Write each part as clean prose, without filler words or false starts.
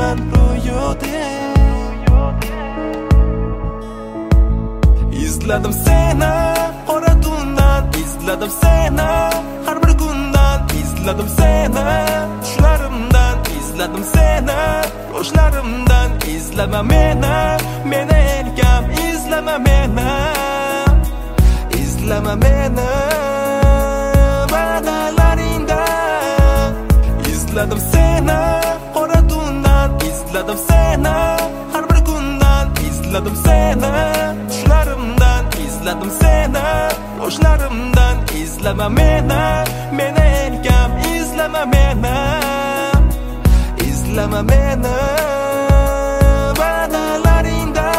man ro'yode. İzledim seni qora tundan, izledim seni har bir kundan, izledim seni tushlarimdan, izledim seni roshlarimdan. İzleme meni elkam, izleme meni, izleme meni va'dalaringda. İzledim seni qora tundan, izledim seni har bir kundan, izledim seni tushlarimdan, izledim seni roshlarimdan. İzleme meni elkam, izleme meni, izleme meni va'dalaringda.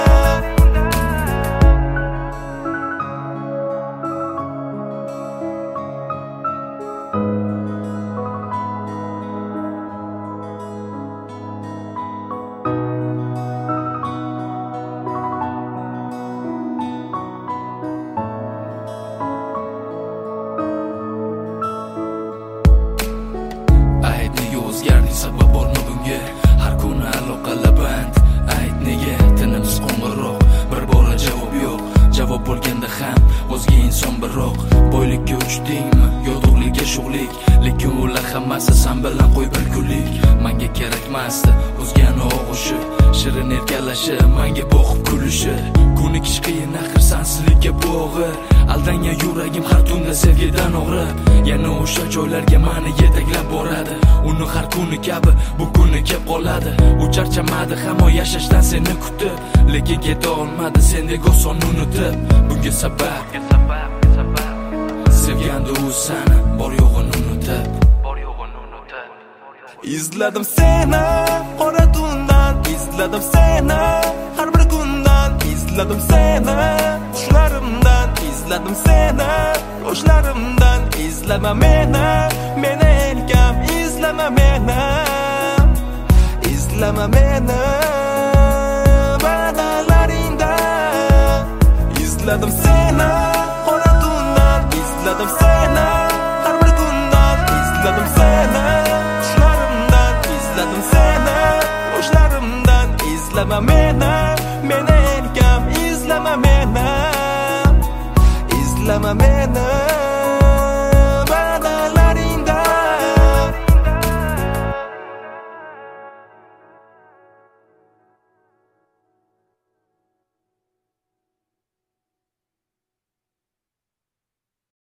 O'zgarding sabab bormi bunga? Har kuni aloqalar band. Ayt nega tinimsiz qo'ng'iroq, bir bora javob yo'q. Javob bo'lganda ham o'zga inson biroq. Boylikka uchdingmi yo to'g'liga sho'g'lik? Lekin ular hammasi sen bilan qo'y bir kunlik. Menga kerakmasdi o'zgani og'ushi, shirin erkalashi, menga boqib kulishi. Ko'nikish qiyin axir sensizlikka bo'g'ir. Aldangan yuragim har tunda sevgidan og'rib, yana o'sha joylarga meni yetaklab boradi. Uni har kuni kabi bu kuni kelib qoladi. U charchamadi hamon yashashdan seni kutib, lekin keta olmadi sendek oson unutib. Bunga sabab sevganda u seni bor yo'g'ini unutib. İzledim seni qora tundan, izledim seni har bir kundan, izledim seni tushlarimdan, izledim seni roshlarimdan. İzleme meni elkam, izleme meni, izleme meni va'dalaringda. İzledim